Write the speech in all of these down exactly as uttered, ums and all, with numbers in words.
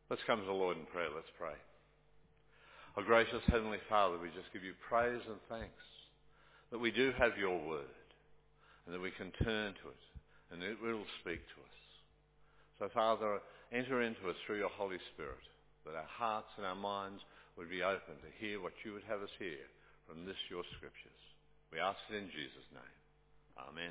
Let's come to the Lord in prayer. Let's pray. Our gracious Heavenly Father, we just give you praise and thanks that we do have your word and that we can turn to it and it will speak to us. So Father, enter into us through your Holy Spirit, that our hearts and our minds would be open to hear what you would have us hear from this, your scriptures. We ask it in Jesus' name. Amen.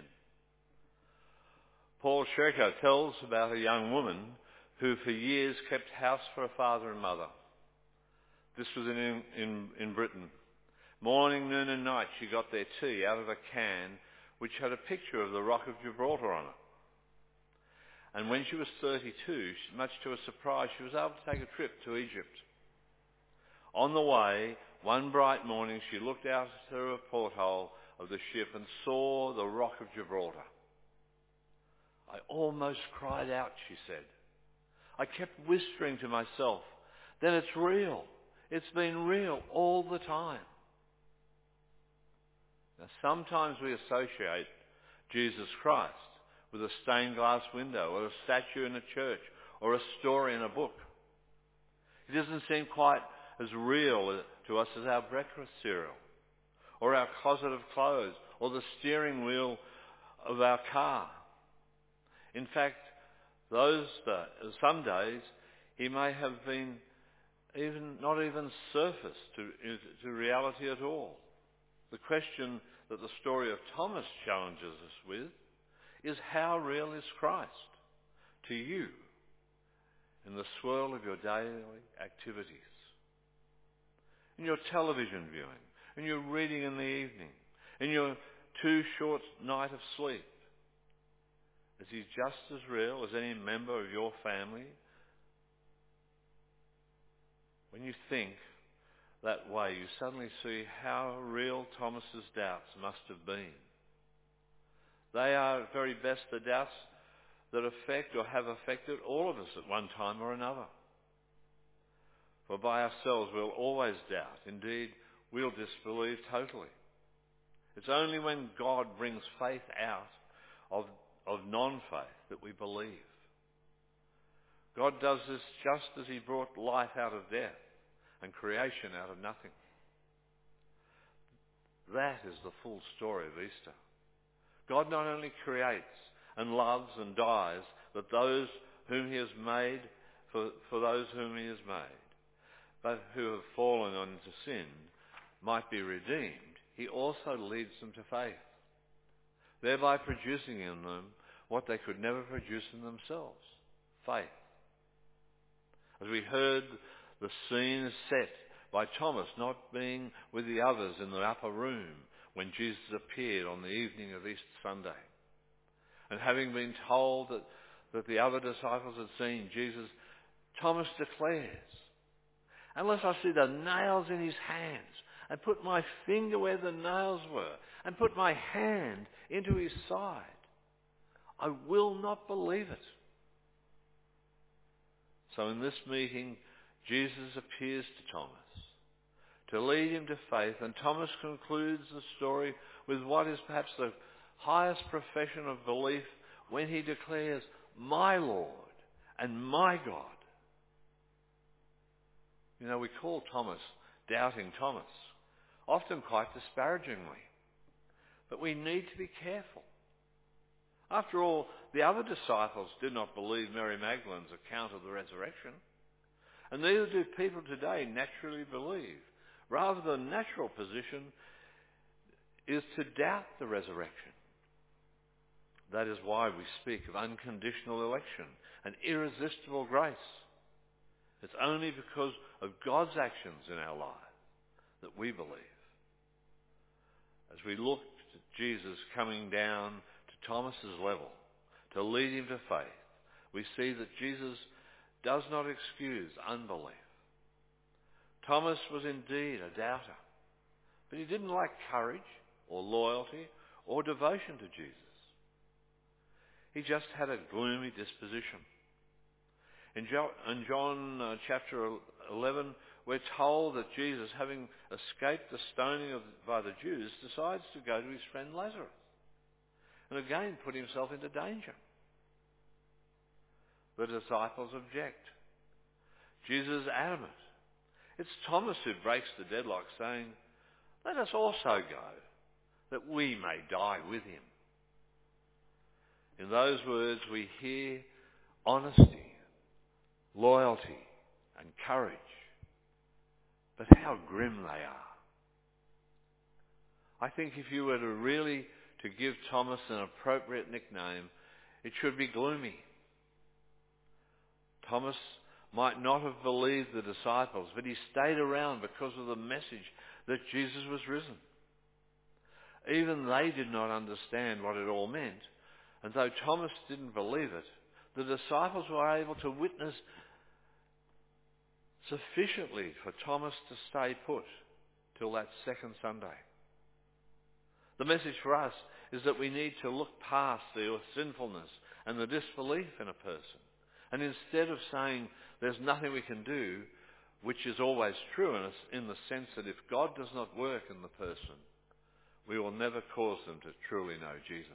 Paul Scherker tells about a young woman who for years kept house for her father and mother. This was in, in, in Britain. Morning, noon and night she got their tea out of a can which had a picture of the Rock of Gibraltar on it. And when she was thirty-two, much to her surprise, she was able to take a trip to Egypt. On the way, one bright morning, she looked out through a porthole of the ship and saw the Rock of Gibraltar. I almost cried out, she said. I kept whispering to myself, then it's real. It's been real all the time. Now, sometimes we associate Jesus Christ with a stained glass window or a statue in a church or a story in a book. It doesn't seem quite as real to us as our breakfast cereal or our closet of clothes or the steering wheel of our car. In fact, those days, some days, he may have been even not even surfaced to, to reality at all. The question that the story of Thomas challenges us with is, how real is Christ to you in the swirl of your daily activities, in your television viewing, in your reading in the evening, in your too short night of sleep? Is he just as real as any member of your family? When you think that way, you suddenly see how real Thomas's doubts must have been. They are at very best the doubts that affect or have affected all of us at one time or another. For by ourselves we'll always doubt. Indeed, we'll disbelieve totally. It's only when God brings faith out of, of non-faith that we believe. God does this just as he brought life out of death and creation out of nothing. That is the full story of Easter. God not only creates and loves and dies, but those whom he has made, for, for those whom he has made, but who have fallen into sin, might be redeemed. He also leads them to faith, thereby producing in them what they could never produce in themselves, faith. As we heard, the scene is set by Thomas not being with the others in the upper room when Jesus appeared on the evening of Easter Sunday. And having been told that, that the other disciples had seen Jesus, Thomas declares, unless I see the nails in his hands and put my finger where the nails were and put my hand into his side, I will not believe it. So in this meeting, Jesus appears to Thomas to lead him to faith, and Thomas concludes the story with what is perhaps the highest profession of belief when he declares, my Lord and my God. You know, we call Thomas Doubting Thomas, often quite disparagingly, but we need to be careful. After all, the other disciples did not believe Mary Magdalene's account of the resurrection, and neither do people today naturally believe. Rather, the natural position is to doubt the resurrection. That is why we speak of unconditional election and irresistible grace. It's only because of God's actions in our lives that we believe. As we look at Jesus coming down to Thomas's level to lead him to faith, we see that Jesus does not excuse unbelief. Thomas was indeed a doubter, but he didn't lack courage or loyalty or devotion to Jesus. He just had a gloomy disposition. In John, in John uh, chapter eleven, we're told that Jesus, having escaped the stoning of, by the Jews, decides to go to his friend Lazarus and again put himself into danger. The disciples object. Jesus is adamant. It's Thomas who breaks the deadlock, saying, "Let us also go, that we may die with him." In those words we hear honesty, loyalty, and courage. But how grim they are. I think if you were to really to give Thomas an appropriate nickname, it should be gloomy. Thomas might not have believed the disciples, but he stayed around because of the message that Jesus was risen. Even they did not understand what it all meant, and though Thomas didn't believe it, the disciples were able to witness sufficiently for Thomas to stay put till that second Sunday. The message for us is that we need to look past the sinfulness and the disbelief in a person. And instead of saying there's nothing we can do, which is always true in, us, in the sense that if God does not work in the person, we will never cause them to truly know Jesus.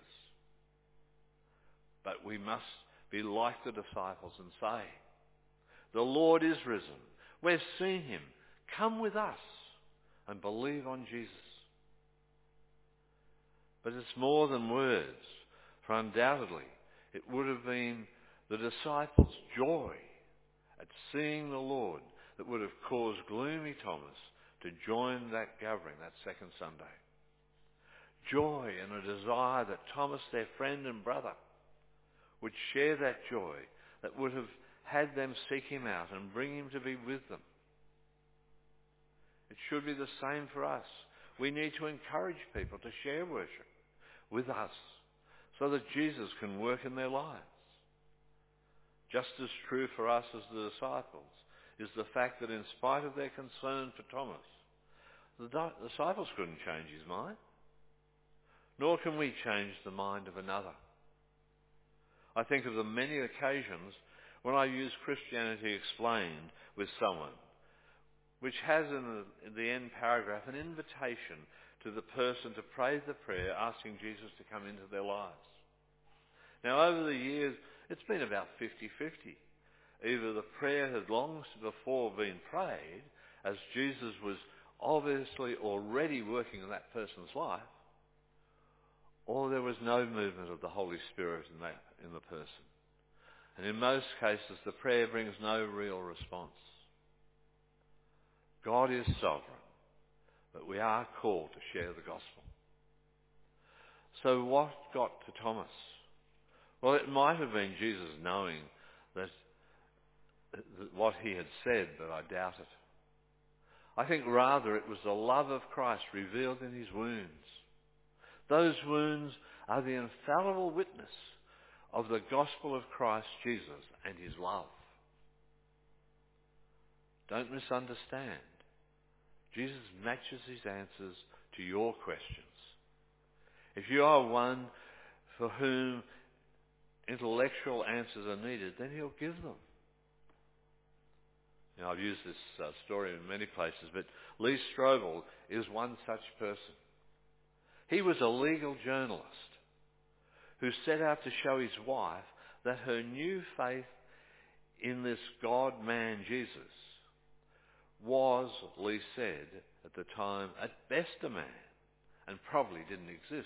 But we must be like the disciples and say, "The Lord is risen. We've seen him. Come with us and believe on Jesus." But it's more than words, for undoubtedly it would have been the disciples' joy at seeing the Lord that would have caused gloomy Thomas to join that gathering that second Sunday. Joy and a desire that Thomas, their friend and brother, would share that joy that would have had them seek him out and bring him to be with them. It should be the same for us. We need to encourage people to share worship with us so that Jesus can work in their lives. Just as true for us as the disciples is the fact that in spite of their concern for Thomas, the disciples couldn't change his mind. Nor can we change the mind of another. I think of the many occasions when I use Christianity Explained with someone, which has in the, in the end paragraph an invitation to the person to pray the prayer asking Jesus to come into their lives. Now over the years, it's been about fifty-fifty. Either the prayer had long before been prayed, as Jesus was obviously already working in that person's life, or there was no movement of the Holy Spirit in that in the person. And in most cases, the prayer brings no real response. God is sovereign, but we are called to share the gospel. So what got to Thomas? Well, it might have been Jesus knowing that, that what he had said, but I doubt it. I think rather it was the love of Christ revealed in his wounds. Those wounds are the infallible witness of the gospel of Christ Jesus and his love. Don't misunderstand. Jesus matches his answers to your questions. If you are one for whom intellectual answers are needed, then he'll give them. Now, I've used this uh, story in many places, but Lee Strobel is one such person. He was a legal journalist who set out to show his wife that her new faith in this God-man Jesus was, Lee said at the time, at best a man, and probably didn't exist.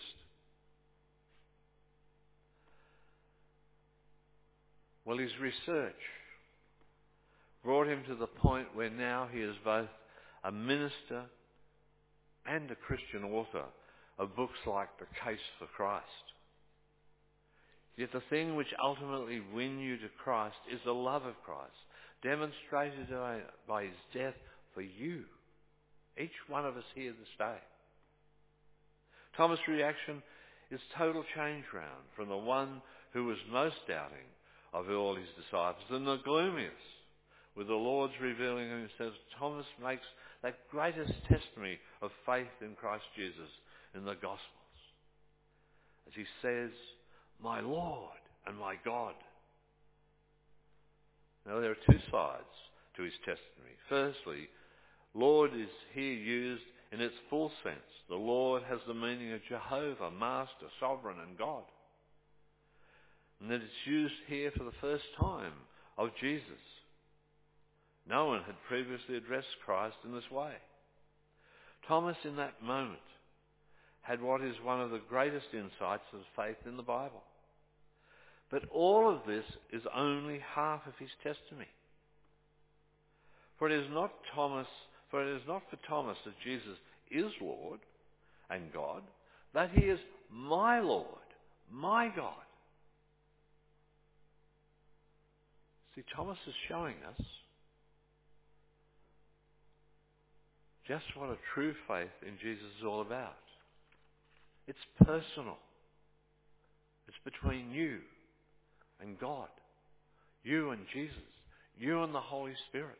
Well, his research brought him to the point where now he is both a minister and a Christian author of books like The Case for Christ. Yet the thing which ultimately wins you to Christ is the love of Christ, demonstrated by his death for you, each one of us here this day. Thomas' reaction is total change round from the one who was most doubting of all his disciples and the gloomiest, with the Lord's revealing himself. Thomas makes that greatest testimony of faith in Christ Jesus in the Gospels, as he says, "My Lord and my God." Now there are two sides to his testimony. Firstly, Lord is here used in its full sense. The Lord has the meaning of Jehovah, Master, Sovereign and God. And that it's used here for the first time of Jesus. No one had previously addressed Christ in this way. Thomas, in that moment, had what is one of the greatest insights of faith in the Bible. But all of this is only half of his testimony. For it is not Thomas, for it is not for Thomas that Jesus is Lord and God, but he is my Lord, my God. See, Thomas is showing us just what a true faith in Jesus is all about. It's personal. It's between you and God, you and Jesus, you and the Holy Spirit.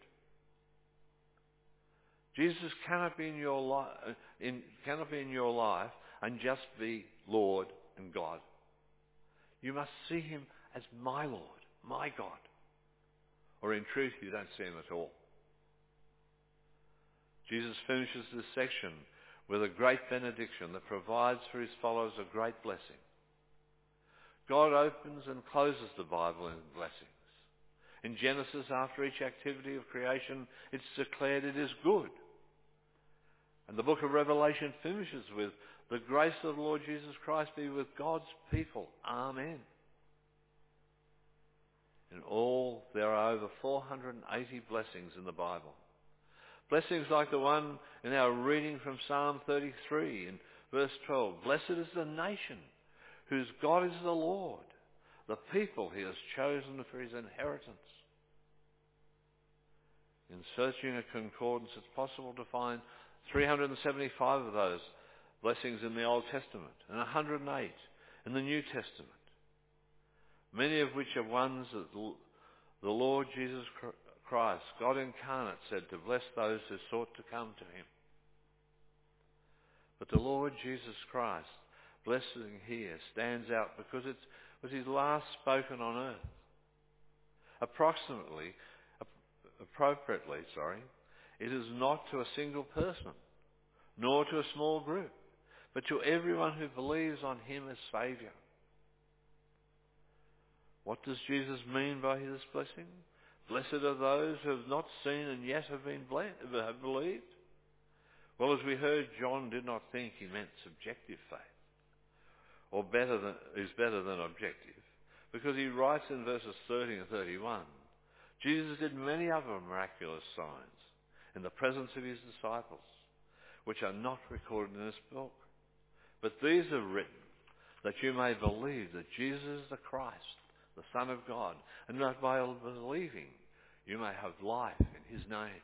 Jesus cannot be in your life, in, cannot be in your life and just be Lord and God. You must see him as my Lord, my God. Or in truth, you don't see him at all. Jesus finishes this section with a great benediction that provides for his followers a great blessing. God opens and closes the Bible in blessings. In Genesis, after each activity of creation, it's declared it is good. And the book of Revelation finishes with, the grace of the Lord Jesus Christ be with God's people. Amen. In all, there are over four hundred eighty blessings in the Bible. Blessings like the one in our reading from Psalm thirty-three in verse twelve. Blessed is the nation whose God is the Lord, the people he has chosen for his inheritance. In searching a concordance, it's possible to find three hundred seventy-five of those blessings in the Old Testament and one hundred eight in the New Testament, many of which are ones that the Lord Jesus Christ, God incarnate, said to bless those who sought to come to him. But the Lord Jesus Christ, blessing here, stands out because it was his last spoken on earth. Approximately, appropriately, sorry, it is not to a single person, nor to a small group, but to everyone who believes on him as Saviour. What does Jesus mean by his blessing? Blessed are those who have not seen and yet have been blessed, have believed. Well, as we heard, John did not think he meant subjective faith, or better than, is better than objective, because he writes in verses thirty and thirty-one, Jesus did many other miraculous signs in the presence of his disciples, which are not recorded in this book. But these are written that you may believe that Jesus is the Christ, the Son of God, and that by believing you may have life in his name.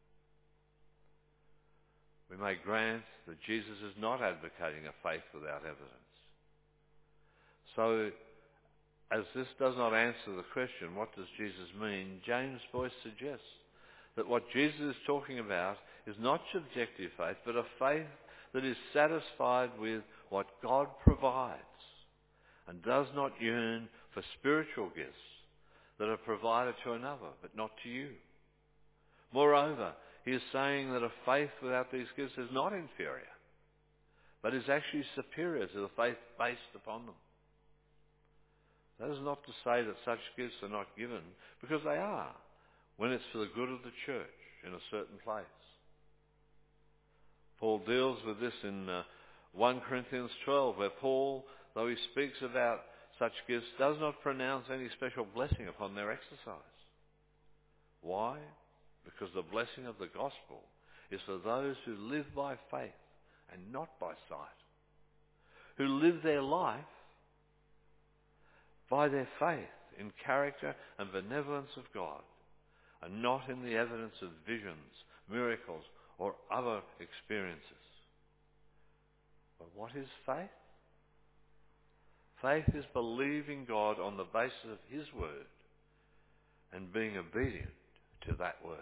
We may grant that Jesus is not advocating a faith without evidence. So, as this does not answer the question, what does Jesus mean, James Boyce suggests that what Jesus is talking about is not subjective faith, but a faith that is satisfied with what God provides and does not yearn for spiritual gifts that are provided to another, but not to you. Moreover, he is saying that a faith without these gifts is not inferior, but is actually superior to the faith based upon them. That is not to say that such gifts are not given, because they are, when it's for the good of the church in a certain place. Paul deals with this in uh, First Corinthians twelve, where Paul, though he speaks about such gifts, does not pronounce any special blessing upon their exercise. Why? Because the blessing of the gospel is for those who live by faith and not by sight, who live their life by their faith in character and benevolence of God, and not in the evidence of visions, miracles, or other experiences. But what is faith? Faith is believing God on the basis of his word and being obedient to that word.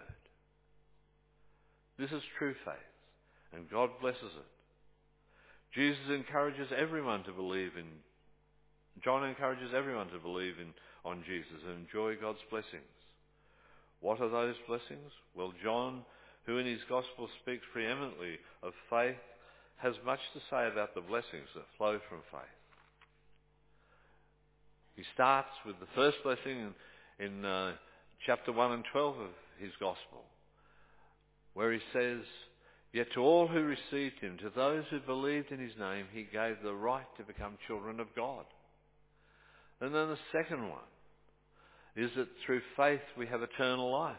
This is true faith, and God blesses it. Jesus encourages everyone to believe in, John encourages everyone to believe in on Jesus and enjoy God's blessings. What are those blessings? Well, John, who in his gospel speaks preeminently of faith, has much to say about the blessings that flow from faith. He starts with the first blessing in, in uh, chapter one and twelve of his gospel, where he says, "Yet to all who received him, to those who believed in his name, he gave the right to become children of God." And then the second one is that through faith we have eternal life.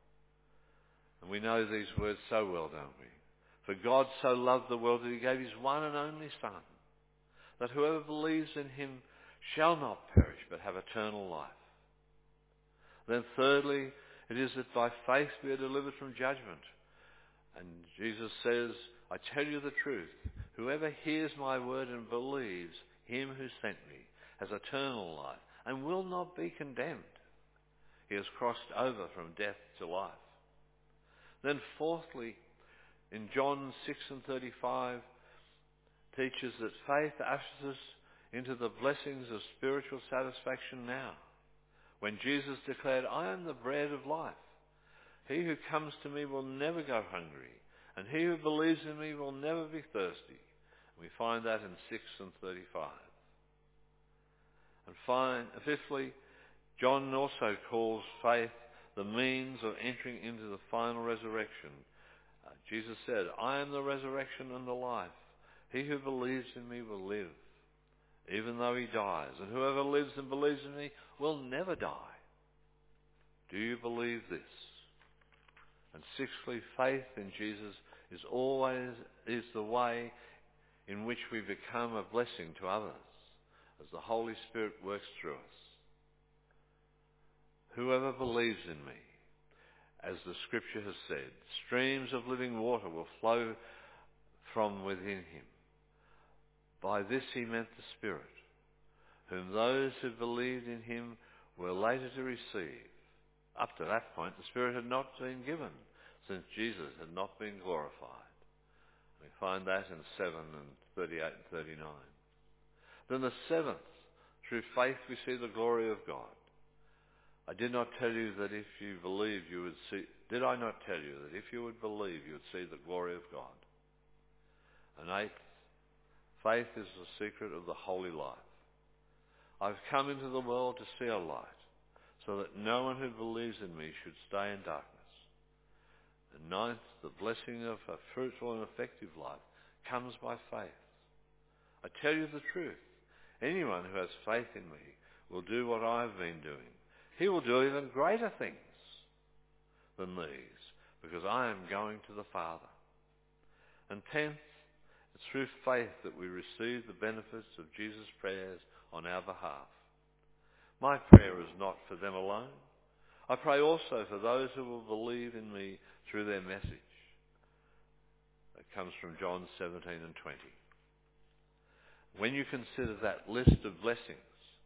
And we know these words so well, don't we? For God so loved the world that he gave his one and only Son, that whoever believes in him shall not perish but have eternal life. Then thirdly, it is that by faith we are delivered from judgment. And Jesus says, "I tell you the truth, whoever hears my word and believes him who sent me has eternal life and will not be condemned. He has crossed over from death to life." Then fourthly, in John six and thirty-five, teaches that faith ushers us into the blessings of spiritual satisfaction now. When Jesus declared, "I am the bread of life. He who comes to me will never go hungry, and he who believes in me will never be thirsty." We find that in six and thirty-five. And fine, fifthly, John also calls faith the means of entering into the final resurrection. Uh, Jesus said, "I am the resurrection and the life. He who believes in me will live, even though he dies, and whoever lives and believes in me will never die." Do you believe this? And sixthly, faith in Jesus is always is the way in which we become a blessing to others as the Holy Spirit works through us. "Whoever believes in me," as the Scripture has said, "streams of living water will flow from within him." By this he meant the Spirit, whom those who believed in him were later to receive. Up to that point, the Spirit had not been given, since Jesus had not been glorified. We find that in seven and thirty-eight and thirty-nine. Then the seventh, through faith we see the glory of God. I did not tell you that if you believed you would see, did I not tell you that if you would believe you would see the glory of God? And eighth, faith is the secret of the holy life. I've come into the world to see a light, so that no one who believes in me should stay in darkness. And ninth, the blessing of a fruitful and effective life comes by faith. I tell you the truth. Anyone who has faith in me will do what I have been doing. He will do even greater things than these, because I am going to the Father. And tenth, it's through faith that we receive the benefits of Jesus' prayers on our behalf. My prayer is not for them alone. I pray also for those who will believe in me through their message. That comes from John seventeen and twenty. When you consider that list of blessings,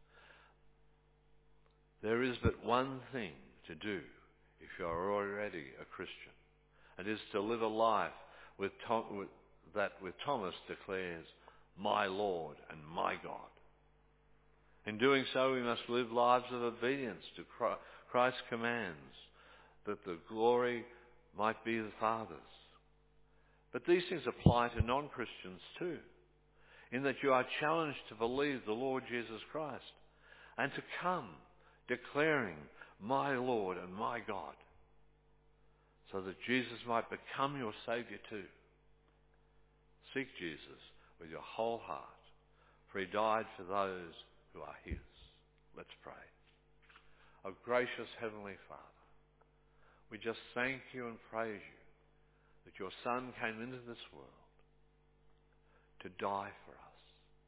there is but one thing to do if you are already a Christian, and is to live a life with, Tom, with that with Thomas declares, "My Lord and my God." In doing so, we must live lives of obedience to Christ's commands, that the glory might be the Father's. But these things apply to non-Christians too, in that you are challenged to believe the Lord Jesus Christ and to come declaring, "My Lord and my God," so that Jesus might become your Saviour too. Seek Jesus with your whole heart, for he died for those who are his. Let's pray. Oh, gracious Heavenly Father, we just thank you and praise you that your Son came into this world to die for us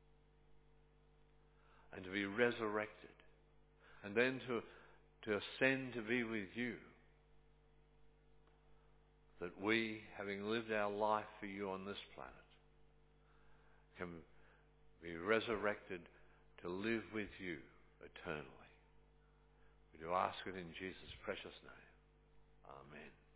and to be resurrected and then to, to ascend to be with you, that we, having lived our life for you on this planet, can be resurrected to live with you eternally. We do ask it in Jesus' precious name. Amen.